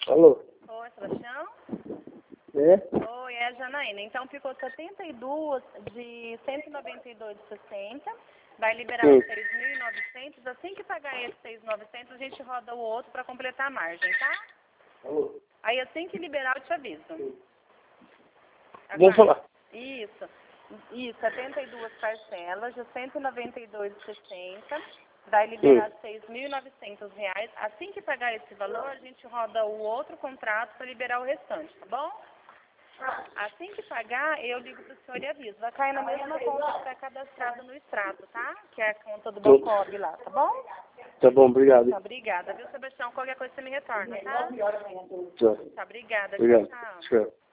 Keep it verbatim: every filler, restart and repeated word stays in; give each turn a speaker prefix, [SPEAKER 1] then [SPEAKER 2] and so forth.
[SPEAKER 1] Alô?
[SPEAKER 2] Oi, Sebastião?
[SPEAKER 1] É?
[SPEAKER 2] Oi, é a Janaína. Então ficou setenta e dois de cento e noventa e dois de sessenta. Vai liberar
[SPEAKER 1] Sim.
[SPEAKER 2] os seis mil e novecentos. Assim que pagar esses seis mil e novecentos, a gente roda o outro para completar a margem, tá?
[SPEAKER 1] Alô?
[SPEAKER 2] Aí assim que liberar, eu te aviso.
[SPEAKER 1] Vamos
[SPEAKER 2] Aguarde.
[SPEAKER 1] falar.
[SPEAKER 2] Isso. Isso, setenta e duas parcelas de cento e noventa e dois de sessenta. Vai liberar
[SPEAKER 1] Hum.
[SPEAKER 2] seis mil e novecentos reais. Assim que pagar esse valor, a gente roda o outro contrato para liberar o restante, tá bom? Assim que pagar, eu ligo pro senhor e aviso. Vai cair na mesma conta que está cadastrada no extrato, tá? Que é a conta do
[SPEAKER 1] Tô.
[SPEAKER 2] Bancob lá, tá bom?
[SPEAKER 1] Tá bom, obrigado.
[SPEAKER 2] Tá, obrigada, viu, Sebastião? Qualquer coisa você me retorna, tá?
[SPEAKER 1] Tá.
[SPEAKER 2] Tá, obrigada.
[SPEAKER 1] Obrigado.
[SPEAKER 2] Tchau, tchau.
[SPEAKER 1] Tchau.